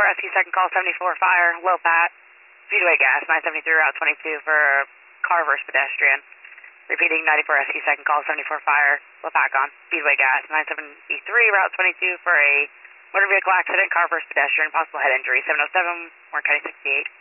SQ second call 74 fire, low pat, Speedway gas, 973 Route 22 for car versus pedestrian. Repeating 94 SQ second call 74 fire, low pat on, Speedway gas, 973 Route 22 for a motor vehicle accident, car versus pedestrian, possible head injury, 707, Warren County 68.